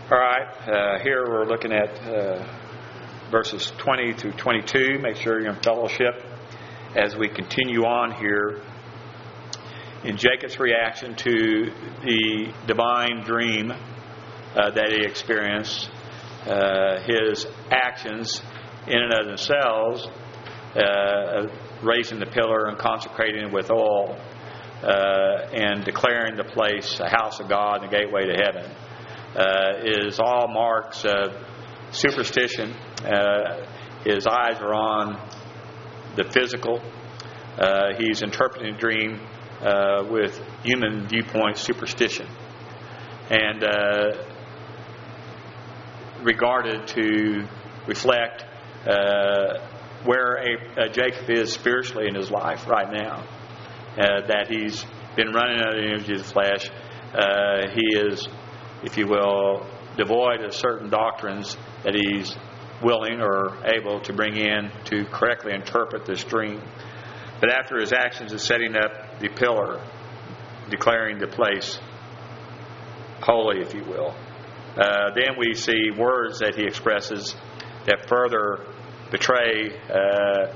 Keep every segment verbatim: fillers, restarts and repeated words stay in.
All right, uh, here we're looking at uh, verses twenty through twenty-two. Make sure you're in fellowship as we continue on here in Jacob's reaction to the divine dream uh, that he experienced. Uh, his actions in and of themselves, uh, raising the pillar and consecrating it with oil, uh, and declaring the place a house of God and a gateway to heaven, uh, is all marks of superstition. Uh, his eyes are on the physical. Uh, he's interpreting the dream uh, with human viewpoint superstition, and uh, regarded to reflect uh, where a, a Jacob is spiritually in his life right now. Uh, that he's been running out of the energy of the flesh. Uh, he is, if you will, devoid of certain doctrines that he's willing or able to bring in to correctly interpret this dream. But after his actions of setting up the pillar, declaring the place holy, if you will, uh, then we see words that he expresses that further betray uh,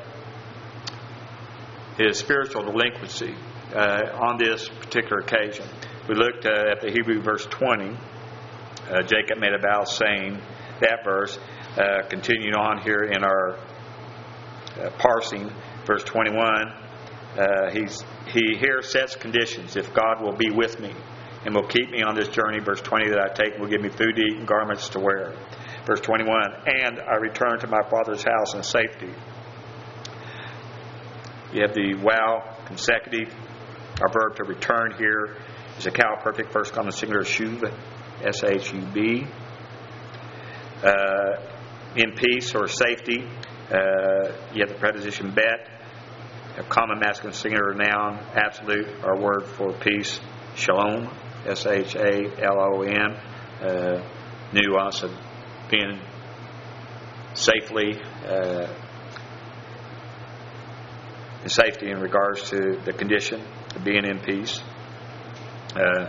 his spiritual delinquency uh, on this particular occasion. We looked uh, at the Hebrew verse twenty. Uh, Jacob made a vow saying, that verse, uh, continuing on here in our uh, parsing, verse twenty-one, uh, he's, he here sets conditions. If God will be with me and will keep me on this journey, verse twenty, that I take will give me food to eat and garments to wear. Verse twenty-one, and I return to my father's house in safety. You have the wow consecutive. Our verb to return here is a cow perfect first common singular shub, S H U B. Uh, in peace or safety, uh, you have the preposition bet, a common masculine singular noun, absolute, our word for peace, shalom, S H A L O M. Uh, nuance of being safely, uh, in safety in regards to the condition of being in peace. Uh,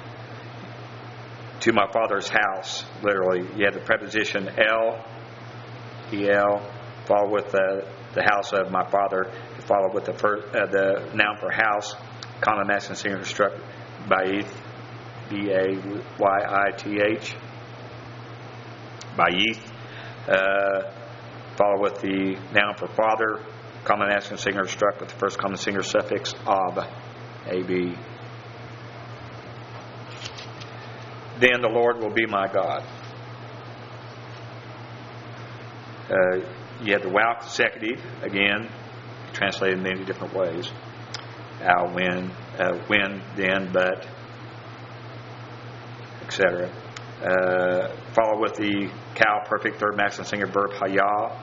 to my father's house, literally, you have the preposition el, E L, followed with the, the house of my father, followed with the first, uh, the noun for house, common masculine singular struck bayith, B A Y I T H, bayith, uh, followed with the noun for father, common masculine singular struck with the first common singular suffix ab, A B. Then the Lord will be my God. Uh, you have the wow consecutive, again, translated in many different ways. Al, when, uh, when, then, but, et cetera. Uh, follow with the cow perfect third masculine singular verb hayah,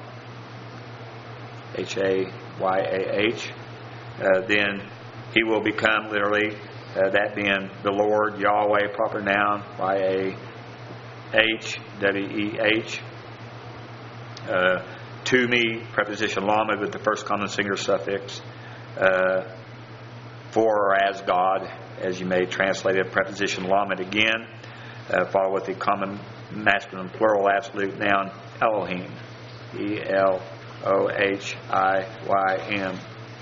H A Y A H. Uh, then he will become, literally, uh, that being the Lord, Yahweh, proper noun, Y A H W E H. Uh, to me, preposition lamed with the first common singular suffix. Uh, for or as God, as you may translate it, preposition lamed again. Uh, follow with the common masculine plural absolute noun, Elohim, E L O H I Y M.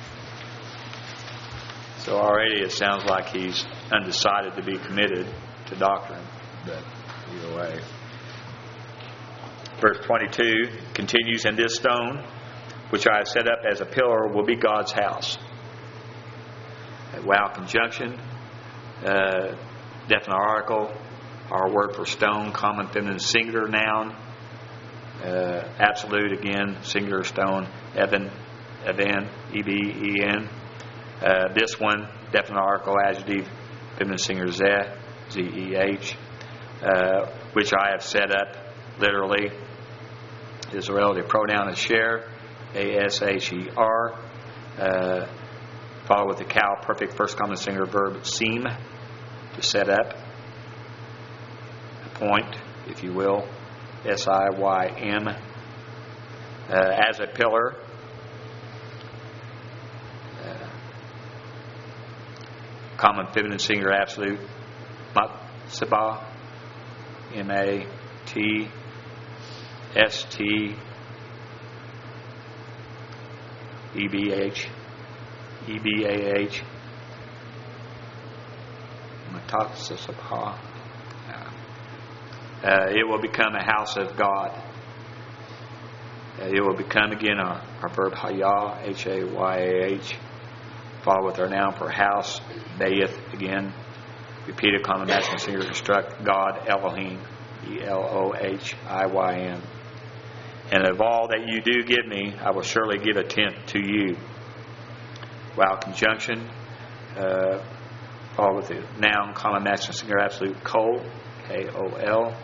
So already it sounds like he's undecided to be committed to doctrine, but either way. Verse twenty-two continues, and this stone, which I have set up as a pillar, will be God's house. A wow conjunction, uh, definite article, our word for stone, common feminine singular noun, uh, absolute again, singular stone, Eben, Eben, E B E N. Uh, this one, definite article, adjective, feminine singular zeh, Z E H, uh, which I have set up, literally, is a relative pronoun asher, A S H E R, uh, followed with the cow perfect first common singular verb seem, to set up, point, if you will, S I Y M, uh, as a pillar. Uh, common feminine singular absolute, matseba, M A T S T E B H E B A H Matasasabha. Uh, it will become a house of God. Uh, it will become again our, our verb hayah, H A Y A H, followed with our noun for house, bayith again, repeated common masculine singular construct, God, Elohim, E L O H I Y M. And of all that you do give me, I will surely give a tenth to you. Wow, conjunction, uh, followed with the noun, common masculine singular absolute, kol, K O L.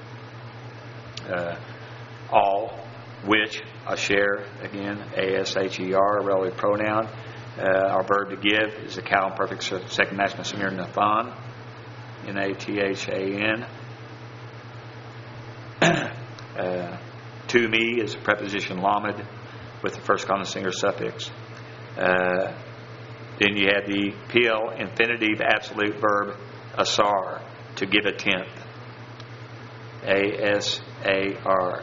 Uh, all, which, asher, again, A S H E R, a relative pronoun. Uh, our verb to give is the cow perfect second masculine singular, nathan, N A T H A N. uh, to me is the preposition lamed with the first common singular suffix. Uh, then you have the P L infinitive absolute verb asar, to give a tenth. A S A R.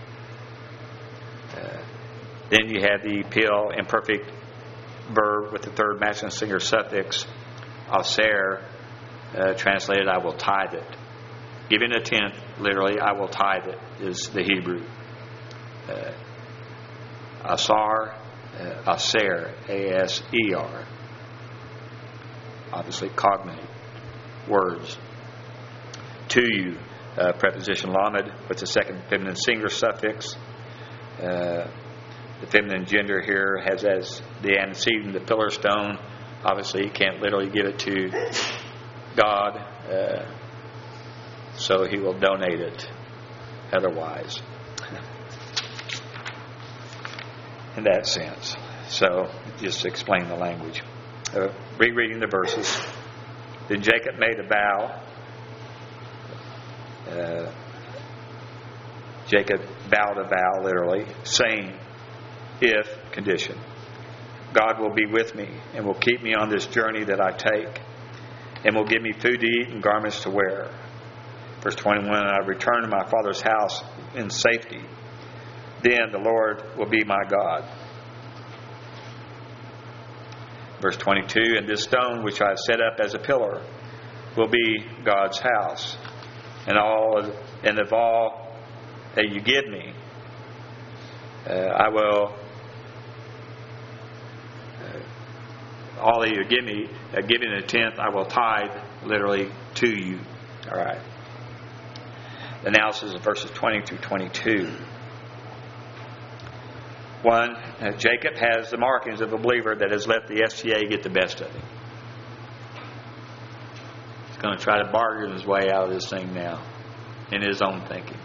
Uh, then you have the P L imperfect verb with the third masculine singular suffix, aser, uh, translated, I will tithe it. Giving a tenth, literally, I will tithe it, is the Hebrew. Uh, asar, uh, aser, A S E R. Obviously, cognate words. To you, uh, preposition lamed with the second feminine singular suffix. Uh, the feminine gender here has as the antecedent the pillar stone. Obviously, you can't literally give it to God, uh, so he will donate it otherwise. In that sense. So, just to explain the language. Uh, rereading the verses. Then Jacob made a vow. Uh, Jacob vowed a vow, literally, saying, if, condition, God will be with me and will keep me on this journey that I take and will give me food to eat and garments to wear. Verse twenty-one, I return to my father's house in safety. Then the Lord will be my God. Verse twenty-two, and this stone which I have set up as a pillar will be God's house. And all of, and of all that you give me, uh, I will, uh, all that you give me, uh, giving a tenth, I will tithe, literally, to you. All right. The analysis of verses twenty through twenty-two. One, uh, Jacob has the markings of a believer that has let the S T A get the best of him. He's going to try to bargain his way out of this thing now in his own thinking.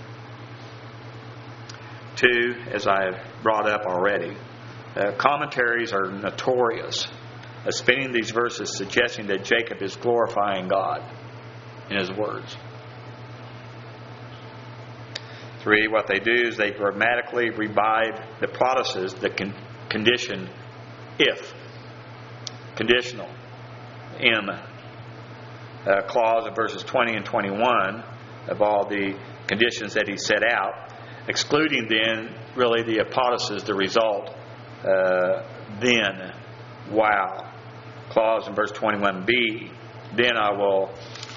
Two, as I have brought up already, uh, commentaries are notorious of spinning these verses suggesting that Jacob is glorifying God in his words. Three, what they do is they grammatically revive the prodices, the con- condition if. Conditional. M. Uh, clause of verses twenty and twenty-one of all the conditions that he set out, excluding then really the apodosis, the result, uh, then, wow. Clause in verse twenty-one b, then I will,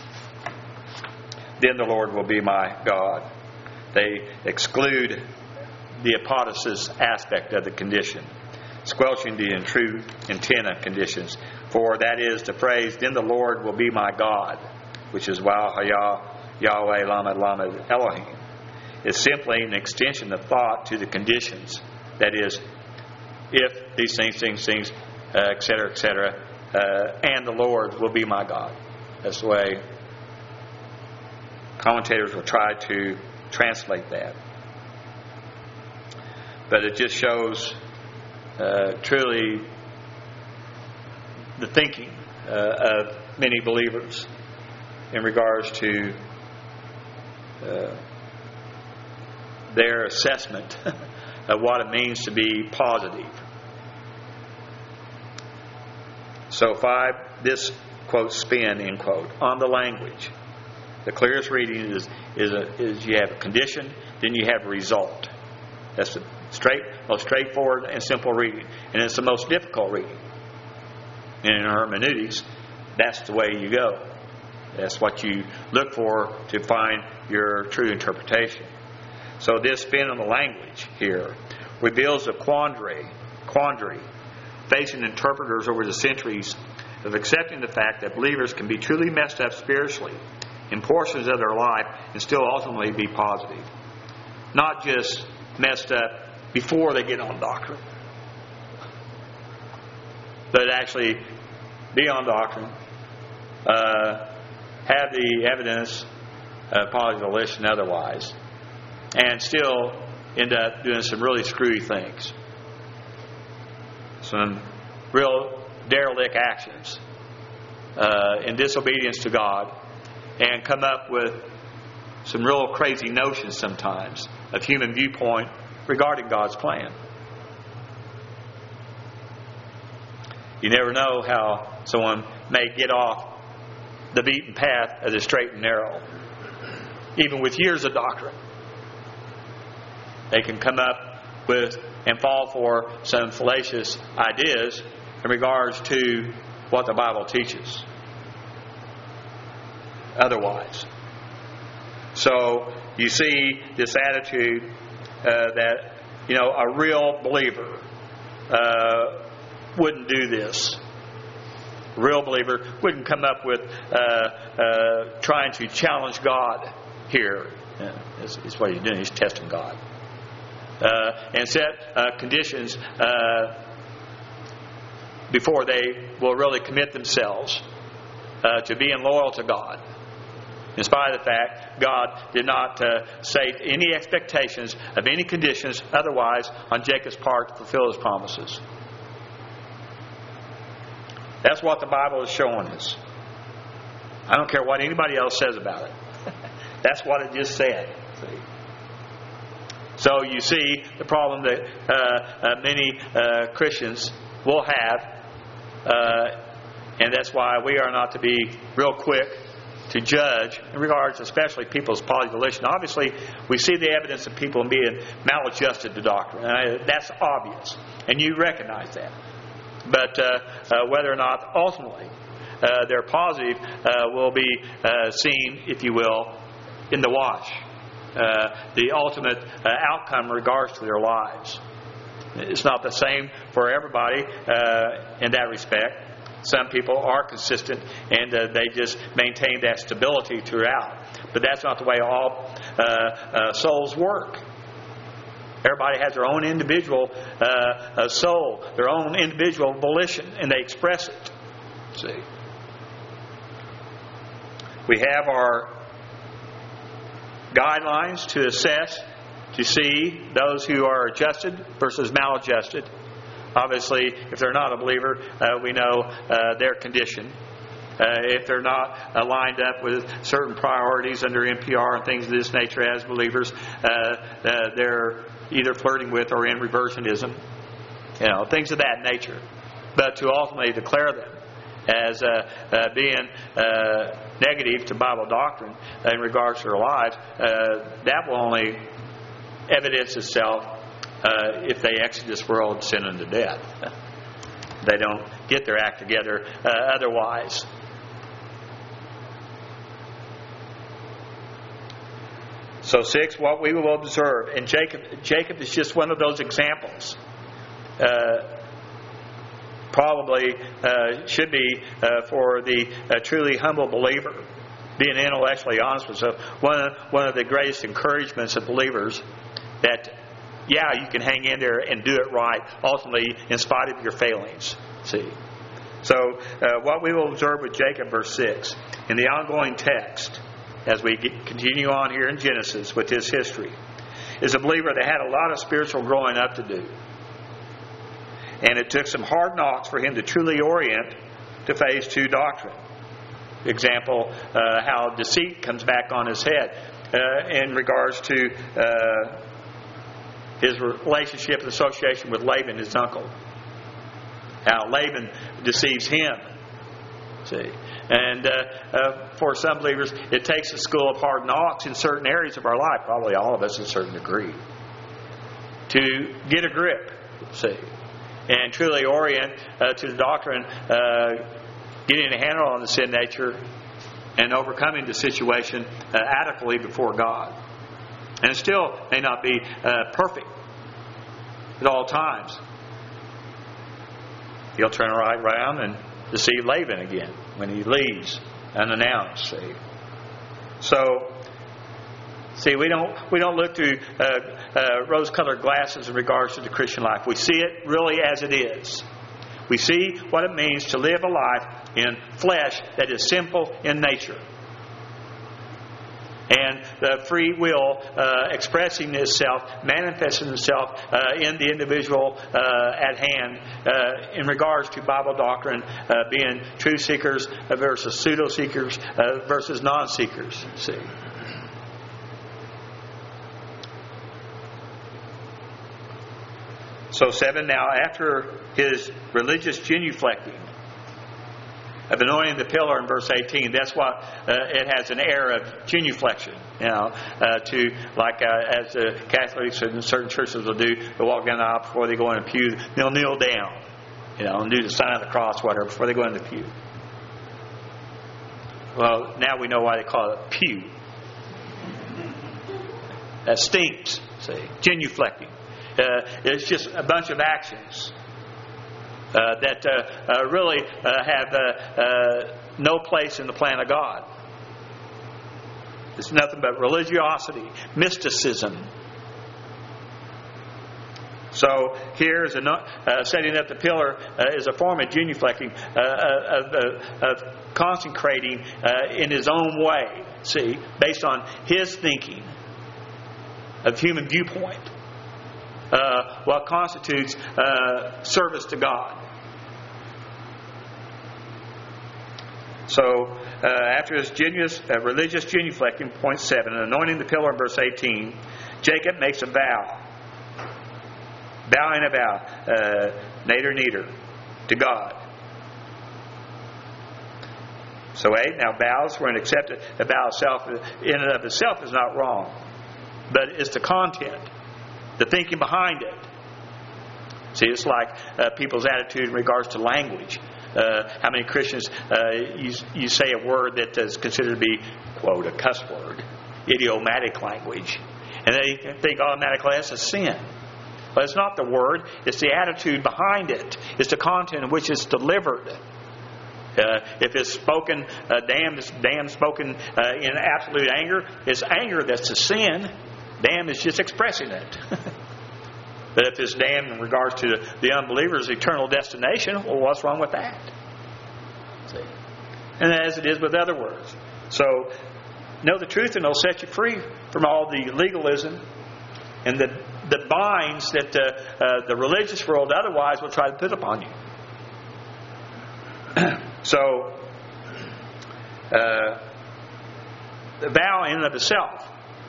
then the Lord will be my God. They exclude the apodosis aspect of the condition, squelching the true intent of conditions. For that is the phrase, then the Lord will be my God, which is Wow Hayah Yahweh Lamed Lamed Elohim, is simply an extension of thought to the conditions. That is, if these things, things, things, uh, et cetera, et cetera, uh, and the Lord will be my God. That's the way commentators will try to translate that. But it just shows uh, truly the thinking uh, of many believers in regards to uh, their assessment of what it means to be positive. So five, this quote spin, end quote, on the language. The clearest reading is is, a, is you have a condition, then you have a result. That's the straight, most straightforward and simple reading. And it's the most difficult reading. And in hermeneutics, that's the way you go. That's what you look for to find your true interpretation. So this spin on the language here reveals a quandary, quandary facing interpreters over the centuries of accepting the fact that believers can be truly messed up spiritually in portions of their life and still ultimately be positive. Not just messed up before they get on doctrine, but actually be on doctrine, uh, have the evidence, uh, positive volition otherwise, and still end up doing some really screwy things. Some real derelict actions uh, in disobedience to God, and come up with some real crazy notions sometimes of human viewpoint regarding God's plan. You never know how someone may get off the beaten path of the straight and narrow. Even with years of doctrine, they can come up with and fall for some fallacious ideas in regards to what the Bible teaches otherwise. So you see this attitude uh, that, you know, a real believer uh, wouldn't do this. A real believer wouldn't come up with uh, uh, trying to challenge God here. Yeah, it's, it's what he's doing. He's testing God. Uh, and set uh, conditions uh, before they will really commit themselves uh, to being loyal to God. In spite of the fact God did not uh, state any expectations of any conditions otherwise on Jacob's part to fulfill his promises. That's what the Bible is showing us. I don't care what anybody else says about it. That's what it just said. See? So you see the problem that uh, uh, many uh, Christians will have, uh, and that's why we are not to be real quick to judge in regards especially people's positive volition. Obviously, we see the evidence of people being maladjusted to doctrine. Uh, that's obvious, and you recognize that. But uh, uh, whether or not ultimately uh, they're positive uh, will be uh, seen, if you will, in the wash. Uh, the ultimate uh, outcome in regards to their lives. It's not the same for everybody uh, in that respect. Some people are consistent and uh, they just maintain that stability throughout. But that's not the way all uh, uh, souls work. Everybody has their own individual uh, uh, soul, their own individual volition, and they express it. See, we have our guidelines to assess, to see those who are adjusted versus maladjusted. Obviously, if they're not a believer, uh, we know uh, their condition. Uh, if they're not uh, lined up with certain priorities under N P R and things of this nature as believers, uh, uh, they're either flirting with or in reversionism. You know, things of that nature. But to ultimately declare them as uh, uh, being uh, negative to Bible doctrine in regards to their lives, uh, that will only evidence itself uh, if they exit this world sin unto death. They don't get their act together uh, otherwise. So six, what we will observe. And Jacob, Jacob is just one of those examples. Uh, probably uh, should be uh, for the uh, truly humble believer. Being intellectually honest with yourself, one of, one of the greatest encouragements of believers that, yeah, you can hang in there and do it right, ultimately, in spite of your failings. See? So, uh, what we will observe with Jacob, verse six, in the ongoing text, as we get, continue on here in Genesis with his history, is a believer that had a lot of spiritual growing up to do. And it took some hard knocks for him to truly orient to phase two doctrine. Example, uh, how deceit comes back on his head uh, in regards to uh, his relationship and association with Laban, his uncle. How Laban deceives him. See, And uh, uh, for some believers, it takes a school of hard knocks in certain areas of our life, probably all of us to a certain degree, to get a grip, see, and truly orient uh, to the doctrine, uh, getting a handle on the sin nature and overcoming the situation uh, adequately before God. And it still may not be uh, perfect at all times. He'll turn right around and deceive Laban again when he leaves unannounced. See, so see, we don't we don't look through uh, uh, rose-colored glasses in regards to the Christian life. We see it really as it is. We see what it means to live a life in flesh that is simple in nature. And the free will uh, expressing itself, manifesting itself uh, in the individual uh, at hand uh, in regards to Bible doctrine, uh, being true seekers versus pseudo seekers uh, versus non seekers. See. So seven. Now, after his religious genuflecting of anointing the pillar in verse eighteen, that's what uh, it has an air of genuflection. You know, uh, to like uh, as the Catholics and certain churches will do, they'll walk down the aisle before they go in the pew. They'll kneel down, you know, and do the sign of the cross, whatever, before they go in the pew. Well, now we know why they call it pew. That stinks. See, genuflecting. Uh, it's just a bunch of actions uh, that uh, uh, really uh, have uh, uh, no place in the plan of God. It's nothing but religiosity, mysticism. So here is a uh, setting up the pillar uh, is a form of genuflecting, uh, of, of, of consecrating uh, in his own way. See, based on his thinking of human viewpoint. Uh, what constitutes uh, service to God. So, uh, after his genius, uh, religious genuflecting, point seven, and anointing the pillar in verse eighteen, Jacob makes a vow. Vowing a vow, uh, nader neater, to God. So eight, now vows were an accepted, a vow itself in and of itself is not wrong, but it's the content. The thinking behind it. See, it's like uh, people's attitude in regards to language. Uh, how many Christians uh, you, you say a word that is considered to be, quote, a cuss word, idiomatic language, and they think automatically that's a sin. But it's not the word; it's the attitude behind it. It's the content in which it's delivered. Uh, if it's spoken, uh, damn, it's damn spoken uh, in absolute anger. It's anger that's a sin. Damn is just expressing it. But if it's damn in regards to the unbeliever's eternal destination, well, what's wrong with that? See? And as it is with other words. So, know the truth and it'll set you free from all the legalism and the, the binds that uh, uh, the religious world otherwise will try to put upon you. So, uh, the vow in and of itself,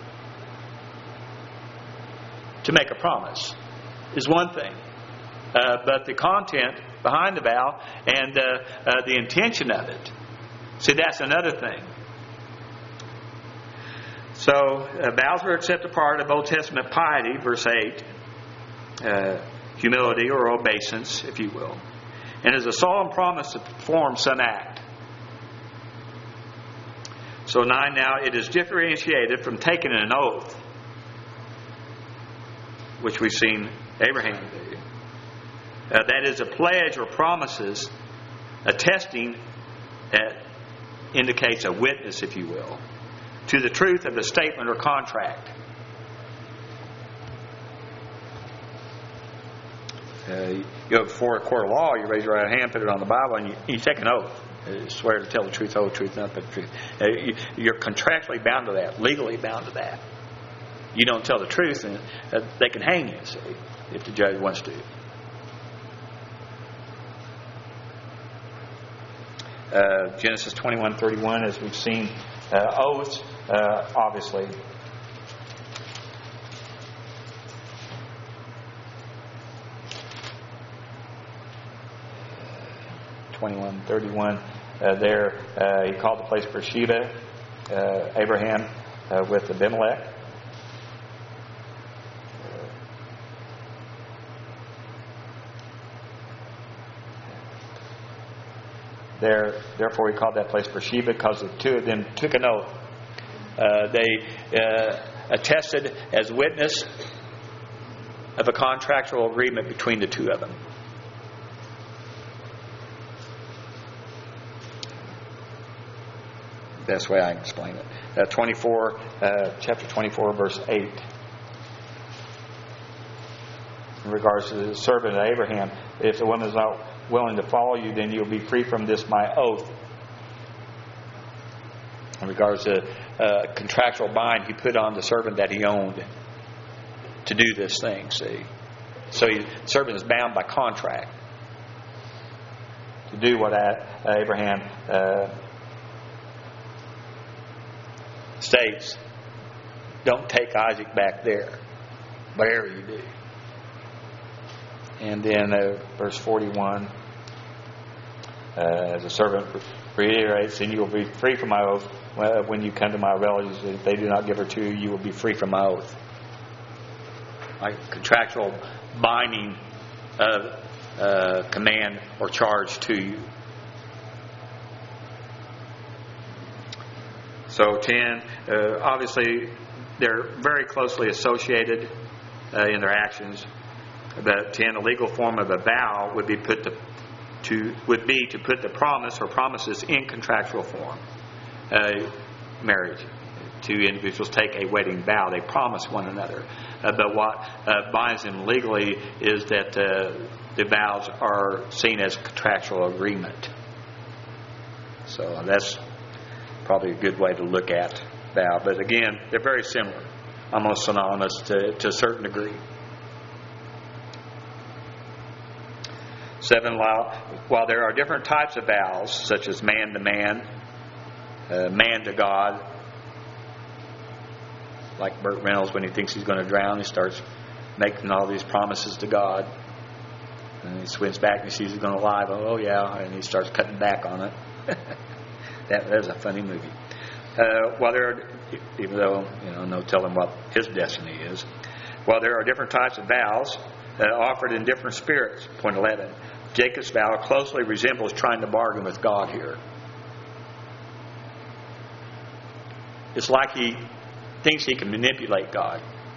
to make a promise, is one thing. Uh, but the content behind the vow and uh, uh, the intention of it, see, that's another thing. So, uh, vows were accepted part of Old Testament piety, verse eight. Uh, humility or obeisance, if you will. And is a solemn promise to perform some act. So, nine, now, it is differentiated from taking an oath, which we've seen Abraham do. Uh, that is a pledge or promises, attesting that indicates a witness, if you will, to the truth of the statement or contract. Uh, you go before a court of law, you raise your right hand, put it on the Bible, and you, you take an oath. Uh, swear to tell the truth, whole truth, nothing but the truth. Uh, you, you're contractually bound to that, legally bound to that. You don't tell the truth, and uh, they can hang you, see, if the judge wants to. Uh, Genesis twenty-one thirty-one, as we've seen, uh, oaths, uh, obviously. twenty-one thirty-one. uh, there, uh, he called the place Beersheba, uh, Abraham uh, with Abimelech. There, therefore, he called that place Beersheba because the two of them took an oath. Uh, they uh, attested as witness of a contractual agreement between the two of them. Best way I can explain it. Uh, twenty-four, uh, chapter twenty-four, verse eight. In regards to the servant of Abraham, if the woman is not willing to follow you, then you'll be free from this my oath. In regards to uh, contractual bind, he put on the servant that he owned to do this thing. See, so he, the servant is bound by contract to do what uh, Abraham uh, states. Don't take Isaac back there, whatever you do. And then uh, verse forty-one, uh, as a servant reiterates, and you will be free from my oath when you come to my relatives. If they do not give her to you, you will be free from my oath. Like contractual binding of uh, command or charge to you. So ten, uh, obviously they're very closely associated uh, in their actions. But ten, a legal form of a vow would be put to, to would be to put the promise or promises in contractual form. Uh, marriage, two individuals take a wedding vow; they promise one another. Uh, but what uh, binds them legally is that uh, the vows are seen as contractual agreement. So that's probably a good way to look at vow. But again, they're very similar, almost synonymous to, to a certain degree. Seven, while there are different types of vows, such as man to man, uh, man to God, like Burt Reynolds, when he thinks he's going to drown, he starts making all these promises to God. And he swims back and he sees he's going to lie. Oh, yeah. And he starts cutting back on it. that, that was a funny movie. Uh, while there are, even though, you know, no telling what his destiny is, while there are different types of vows uh, offered in different spirits, point eleven, Jacob's vow closely resembles trying to bargain with God here. It's like he thinks he can manipulate God.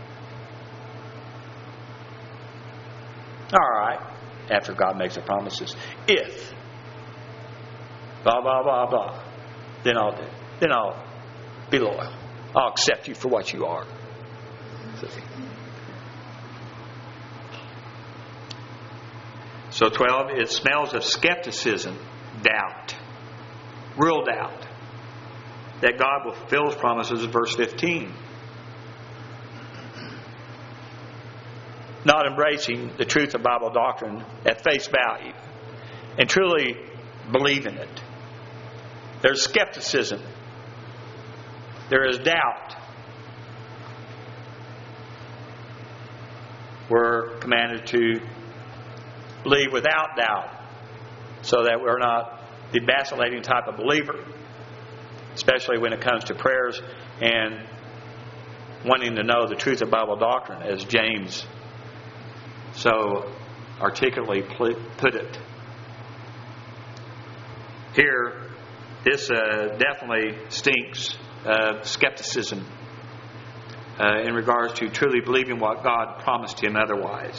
All right, after God makes the promises, if blah blah blah blah, then I'll do. Then I'll be loyal. I'll accept you for what you are. So twelve, it smells of skepticism, doubt, real doubt, that God will fulfill His promises. Verse fifteen. Not embracing the truth of Bible doctrine at face value and truly believe in it. There's skepticism. There is doubt. We're commanded to believe without doubt, so that we're not the vacillating type of believer, especially when it comes to prayers and wanting to know the truth of Bible doctrine, as James so articulately put it. Here, this uh, definitely stinks of skepticism uh, in regards to truly believing what God promised him otherwise.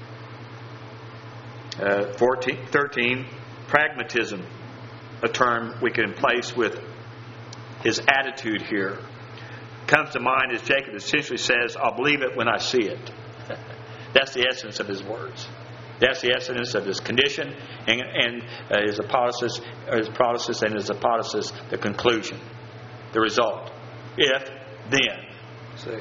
Uh, fourteen, thirteen, pragmatism, a term we can place with his attitude here, comes to mind as Jacob essentially says, I'll believe it when I see it. That's the essence of his words. That's the essence of his condition and, and uh, his hypothesis, his process and his hypothesis, the conclusion, the result. If, then. See.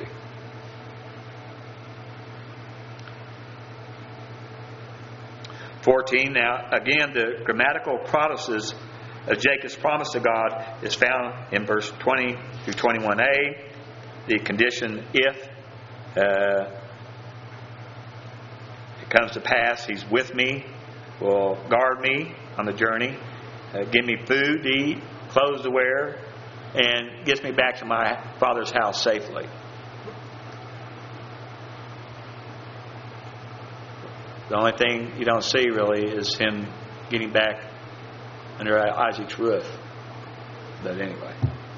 fourteen, now again the grammatical processes of Jacob's promise to God is found in verse twenty through twenty-one a. The condition if uh, it comes to pass, he's with me, will guard me on the journey. uh, give me food to eat, clothes to wear, and gets me back to my Father's house safely. The only thing you don't see really is him getting back under Isaac's roof. But anyway.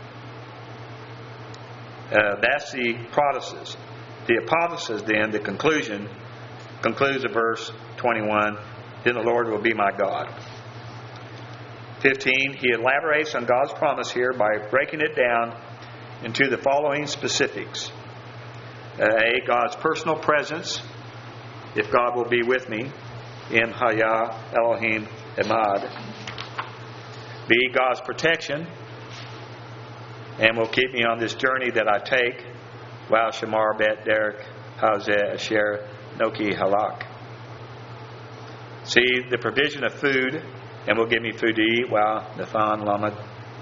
Uh, that's the protasis. The apotheosis then, the conclusion, concludes at verse twenty-one. Then the Lord will be my God. fifteen. He elaborates on God's promise here by breaking it down into the following specifics. Uh, A. God's personal presence, if God will be with me, in Haya Elohim Emad. B. God's protection, and will keep me on this journey that I take. Wow Shamar Bet Derek Hazeh Asher Noki Halak. C. The provision of food, and will give me food to eat. Wow Nathan Lamed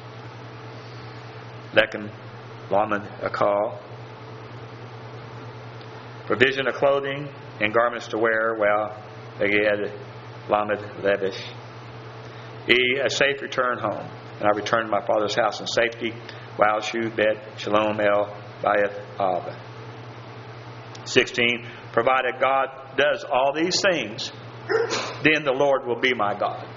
Lekin Lamed Akal. Provision of clothing and garments to wear. Wow Aged Lamed Levish. E. A safe return home, and I return to my Father's house in safety. Wow Shu Bet Shalom El Bayeth Ab. sixteen. Provided God does all these things, then the Lord will be my God.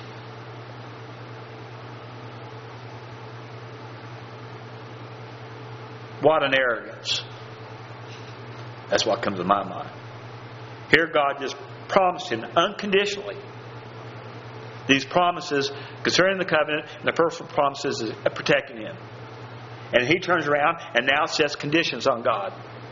What an arrogance. That's what comes to my mind. Here God just promised him unconditionally these promises concerning the covenant, and the first promises is protecting him. And he turns around and now sets conditions on God.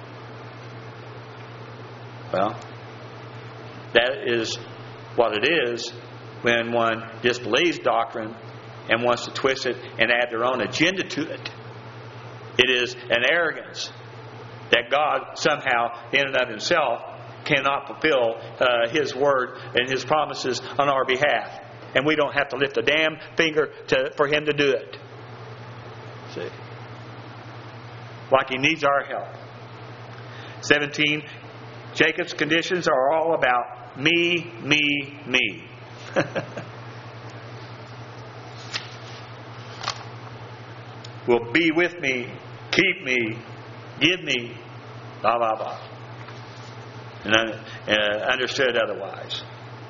Well, that is what it is when one disbelieves doctrine and wants to twist it and add their own agenda to it. It is an arrogance that God somehow, in and of himself, cannot fulfill uh, his word and his promises on our behalf. And we don't have to lift a damn finger to, for him to do it. See? Like he needs our help. seventeen. Jacob's conditions are all about me, me, me. Will be with me, keep me, give me, blah, blah, blah. And uh, understood otherwise.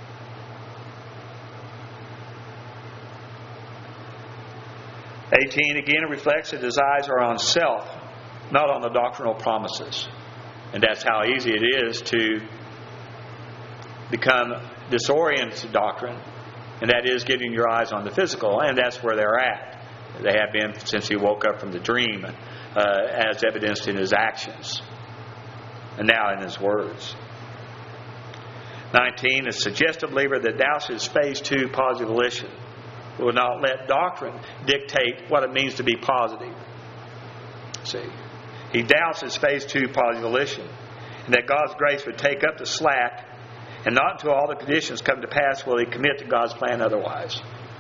eighteen, again, it reflects that his eyes are on self, not on the doctrinal promises. And that's how easy it is to become disoriented to doctrine. And that is getting your eyes on the physical. And that's where they're at. They have been since he woke up from the dream, uh, as evidenced in his actions. And now in his words. nineteen, a suggestive believer that doubts his phase two positive volition will not let doctrine dictate what it means to be positive. See, he doubts his phase two positive volition, and that God's grace would take up the slack, and not until all the conditions come to pass will he commit to God's plan otherwise.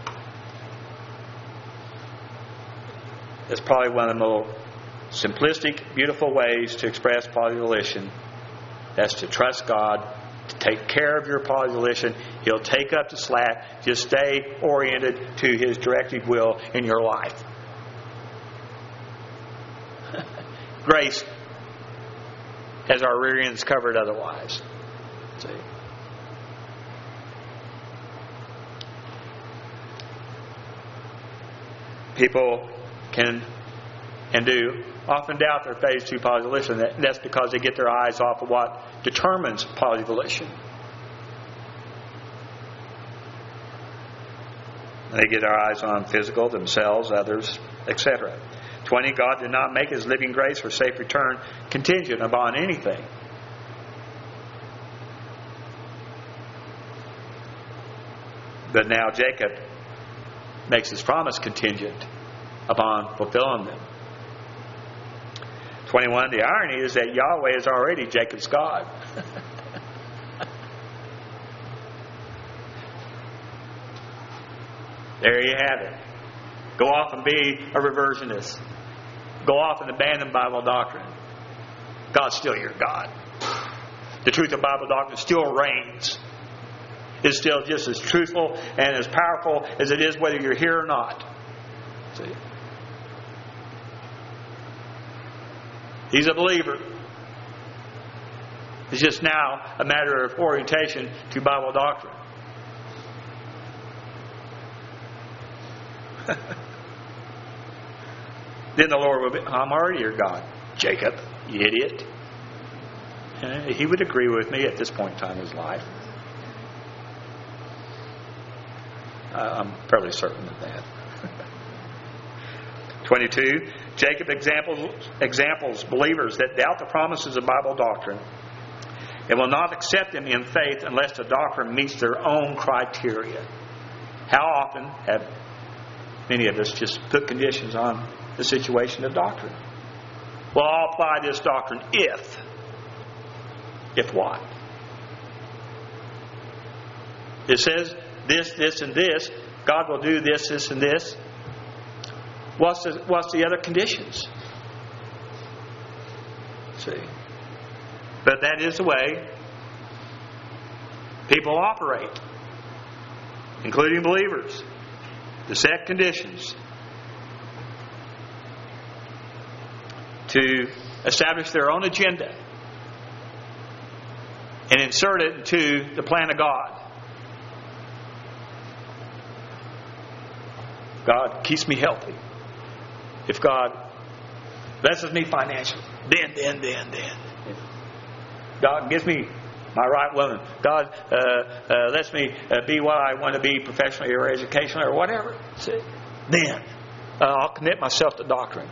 That's probably one of the more simplistic, beautiful ways to express positive volition. That's to trust God, to take care of your positive volition. He'll take up the slack. Just stay oriented to his directive will in your life. Grace has our rear ends covered otherwise. See? People can and do often doubt their phase two positive volition. That's because they get their eyes off of what determines positive volition. They get their eyes on physical, themselves, others, et cetera. twenty. God did not make his living grace for safe return contingent upon anything. But now Jacob makes his promise contingent upon fulfilling them. twenty-one. The irony is that Yahweh is already Jacob's God. There you have it. Go off and be a reversionist. Go off and abandon Bible doctrine. God's still your God. The truth of Bible doctrine still reigns. is still just as truthful and as powerful as it is whether you're here or not. See? He's a believer. It's just now a matter of orientation to Bible doctrine. Then the Lord will be, I'm already your God. Jacob, you idiot. And he would agree with me at this point in time in his life. I'm fairly certain of that. twenty-two, Jacob examples, examples believers that doubt the promises of Bible doctrine and will not accept them in faith unless the doctrine meets their own criteria. How often have many of us just put conditions on the situation of doctrine? Well, I'll apply this doctrine if. If what? It says this, this, and this. God will do this, this, and this. What's the, what's the other conditions? See? But that is the way people operate, including believers. To set conditions, to establish their own agenda and insert it into the plan of God. God keeps me healthy. If God blesses me financially, then, then, then, then. God gives me my right woman. God uh, uh, lets me uh, be what I want to be professionally or educationally or whatever. See? Then uh, I'll commit myself to doctrine.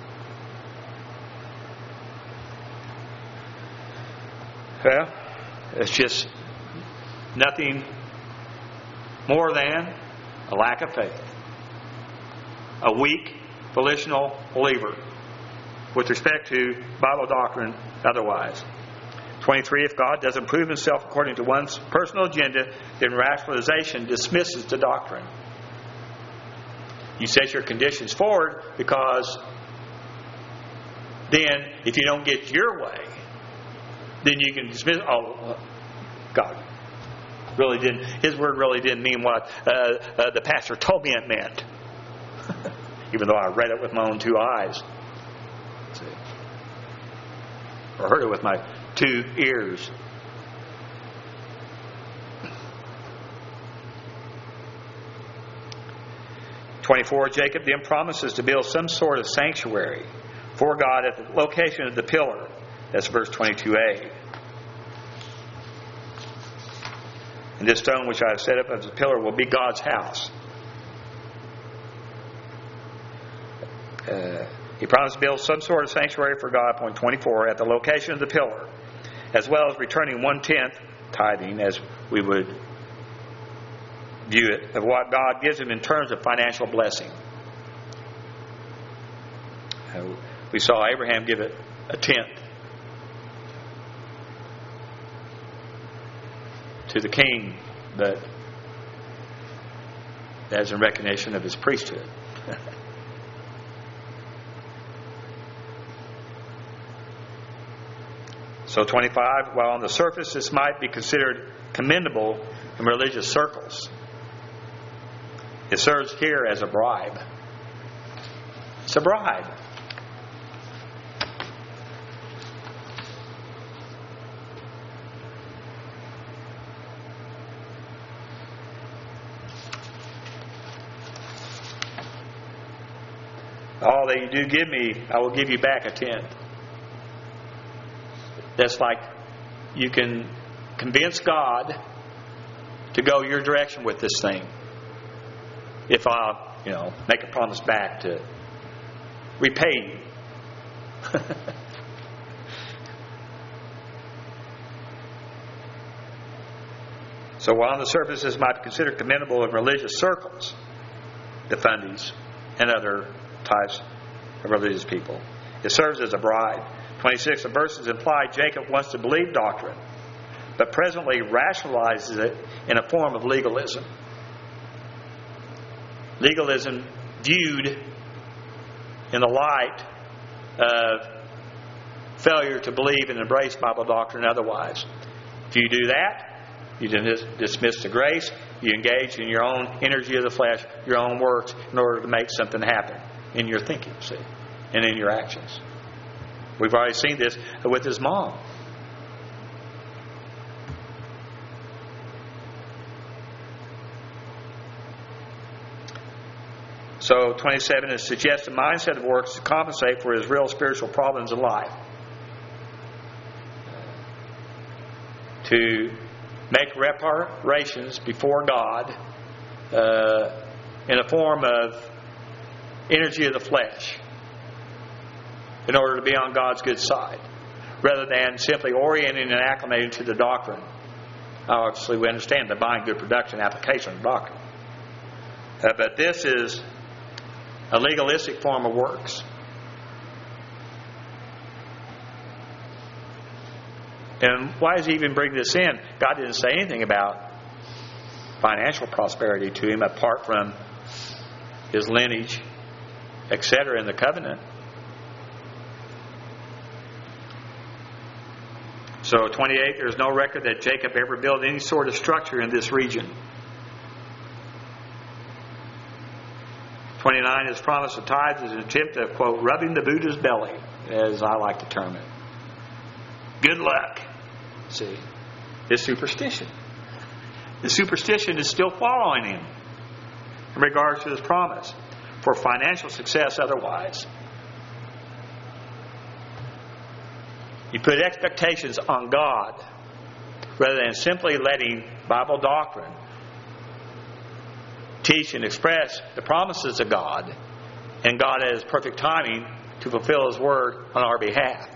Well, it's just nothing more than a lack of faith. A weak, volitional believer with respect to Bible doctrine otherwise. twenty-three, if God doesn't prove himself according to one's personal agenda, then rationalization dismisses the doctrine. You set your conditions forward because then if you don't get your way, then you can dismiss, oh, God really didn't, his word really didn't mean what uh, uh, the pastor told me it meant. Even though I read it with my own two eyes. See? Or heard it with my two ears. twenty-four, Jacob then promises to build some sort of sanctuary for God at the location of the pillar. That's verse twenty-two a. And this stone which I have set up as a pillar will be God's house. Uh, he promised to build some sort of sanctuary for God, point twenty-four, at the location of the pillar, as well as returning one-tenth tithing, as we would view it, of what God gives him in terms of financial blessing. Uh, we saw Abraham give it a tenth to the king, but as in recognition of his priesthood. So twenty-five, while on the surface this might be considered commendable in religious circles, it serves here as a bribe. It's a bribe. All that you do give me, I will give you back a tenth. That's like you can convince God to go your direction with this thing. If I, you know, make a promise back to repay you. So while on the surface this might be considered commendable in religious circles, the fundies and other types of religious people, it serves as a bribe. twenty-six, the verses imply Jacob wants to believe doctrine, but presently rationalizes it in a form of legalism. Legalism viewed in the light of failure to believe and embrace Bible doctrine otherwise. If you do that, You dis- dismiss the grace. You engage in your own energy of the flesh, your own works, in order to make something happen in your thinking, see, and in your actions. We've already seen this with his mom. So twenty-seven is suggest a mindset of works to compensate for his real spiritual problems in life. To make reparations before God uh, in a form of energy of the flesh in order to be on God's good side, rather than simply orienting and acclimating to the doctrine. Obviously, we understand divine good production application of doctrine. Uh, but this is a legalistic form of works. And why does he even bring this in? God didn't say anything about financial prosperity to him apart from his lineage, et cetera, in the covenant. So twenty-eight, there's no record that Jacob ever built any sort of structure in this region. twenty-nine, his promise of tithes is an attempt at, quote, rubbing the Buddha's belly, as I like to term it. Good luck. See, his superstition. The superstition is still following him in regards to his promise for financial success otherwise. You put expectations on God rather than simply letting Bible doctrine teach and express the promises of God, and God has perfect timing to fulfill His word on our behalf.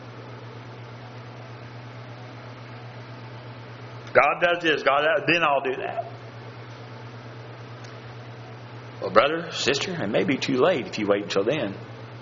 God does this, God does, then I'll do that. Well, brother, sister, it may be too late if you wait until then.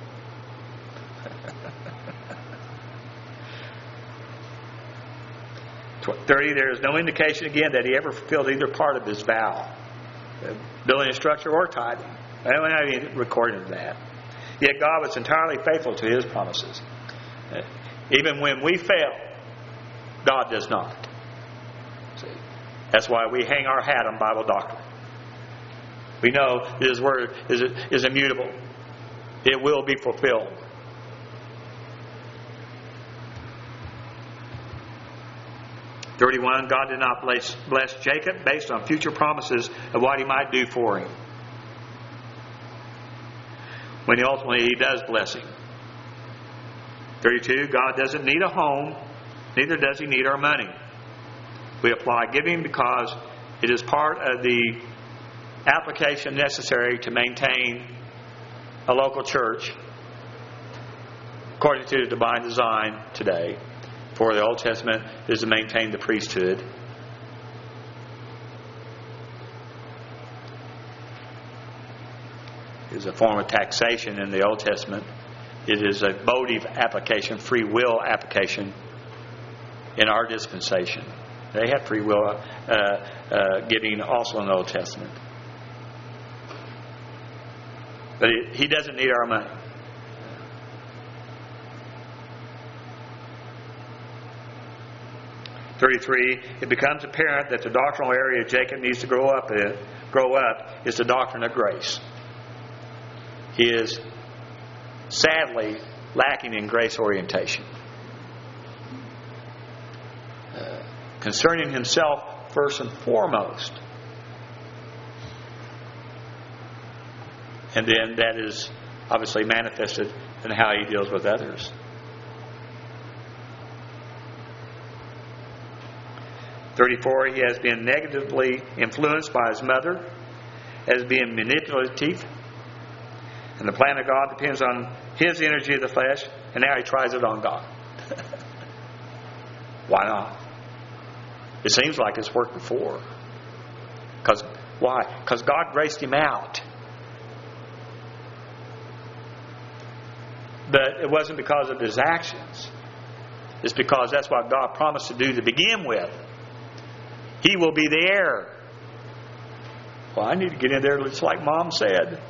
thirty, there is no indication again that he ever fulfilled either part of his vow, building a structure or tithing. I don't have any recording of that. Yet God was entirely faithful to His promises. Even when we fail, God does not. See? That's why we hang our hat on Bible doctrine. We know that His word is, is immutable. It will be fulfilled. thirty-one, God did not bless, bless Jacob based on future promises of what He might do for him, when he ultimately He does bless him. thirty-two, God doesn't need a home, neither does He need our money. We apply giving because it is part of the application necessary to maintain a local church according to the divine design today. For the Old Testament is to maintain the priesthood. It is a form of taxation in the Old Testament. It is a motive application, free will application in our dispensation. They have free will uh, uh, giving also in the Old Testament. But it, He doesn't need our money. thirty-three, it becomes apparent that the doctrinal area Jacob needs to grow up in, grow up is the doctrine of grace. He is sadly lacking in grace orientation. Uh, concerning himself first and foremost. And then that is obviously manifested in how he deals with others. thirty-four, he has been negatively influenced by his mother as being manipulative. And the plan of God depends on his energy of the flesh, and now he tries it on God. Why not? It seems like it's worked before. Because why? Because God graced him out. But it wasn't because of his actions. It's because that's what God promised to do to begin with. He will be the heir. Well, I need to get in there just like Mom said.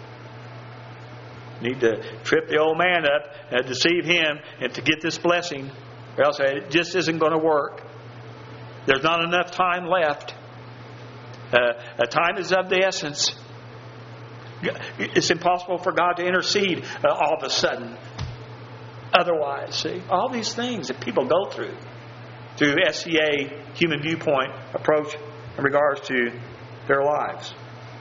Need to trip the old man up and deceive him and to get this blessing, or else it just isn't going to work. There's not enough time left. Uh, time is of the essence. It's impossible for God to intercede uh, all of a sudden. Otherwise, see, all these things that people go through, through S C A human viewpoint approach in regards to their lives.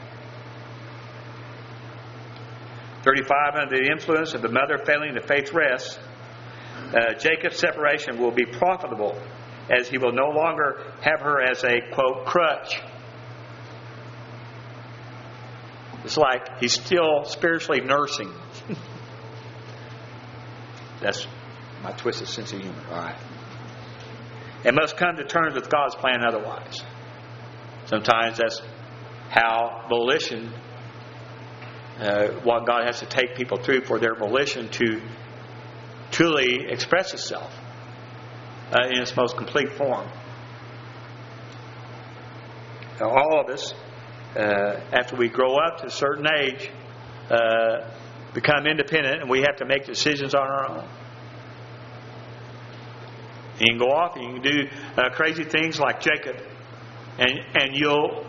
thirty-five, under the influence of the mother failing the faith rest, uh, Jacob's separation will be profitable, as he will no longer have her as a, quote, crutch. It's like he's still spiritually nursing. That's my twisted sense of humor. All right. And must come to terms with God's plan otherwise. Sometimes that's how volition, uh, what God has to take people through for their volition to truly express itself uh, in its most complete form. Now, all of us, uh, after we grow up to a certain age, uh, become independent, and we have to make decisions on our own. You can go off and you can do uh, crazy things like Jacob, and and you'll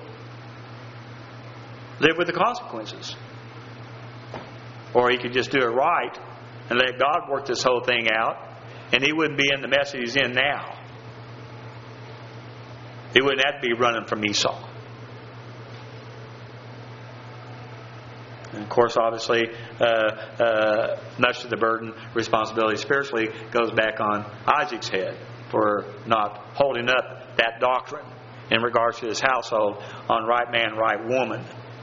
live with the consequences. Or he could just do it right and let God work this whole thing out, and he wouldn't be in the mess that he's in now. He wouldn't have to be running from Esau. And of course, obviously, uh, uh, much of the burden, responsibility spiritually goes back on Isaac's head for not holding up that doctrine in regards to his household on right man, right woman.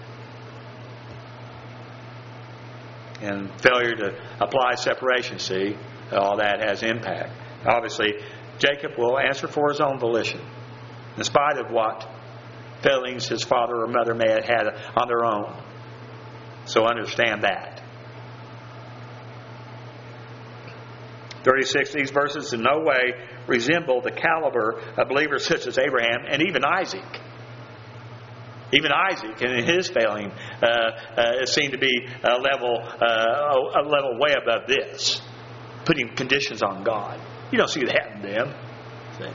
And failure to apply separation, see, all that has impact. Obviously, Jacob will answer for his own volition, in spite of what failings his father or mother may have had on their own. So understand that. thirty-six, these verses in no way resemble the caliber of believers such as Abraham and even Isaac. Even Isaac, and in his failing, uh, uh, it seemed to be a level, uh, a level way above this, putting conditions on God. You don't see that in them. See?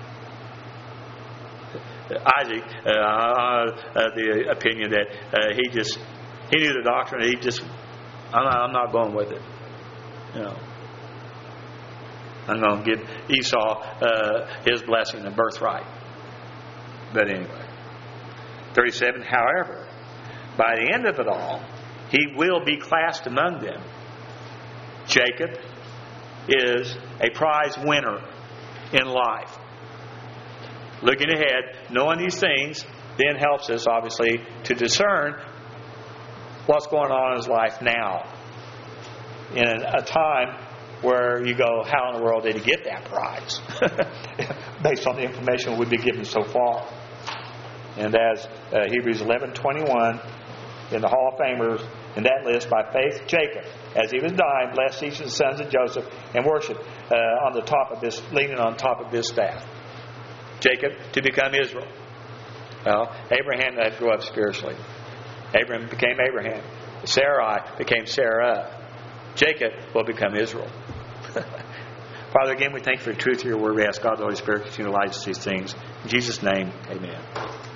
Isaac, uh, uh, the opinion that uh, he just he knew the doctrine. He just, I'm not, I'm not going with it. You know, I'm going to give Esau uh, his blessing and birthright. But anyway. thirty-seven, however, by the end of it all, he will be classed among them. Jacob is a prize winner in life. Looking ahead, knowing these things, then helps us, obviously, to discern what's going on in his life now. In a time where you go, how in the world did he get that prize? Based on the information we've been given so far. And as uh, Hebrews eleven twenty-one, in the Hall of Famers, in that list, by faith, Jacob, as he was dying, blessed each of the sons of Joseph and worshipped uh, on the top of this, leaning on top of his staff. Jacob to become Israel. Well, Abraham had to grow up spiritually. Abraham became Abraham. Sarai became Sarah. Jacob will become Israel. Father, again, we thank you for the truth of your word. We ask God, the Holy Spirit, to continue to light us these things. In Jesus' name, amen.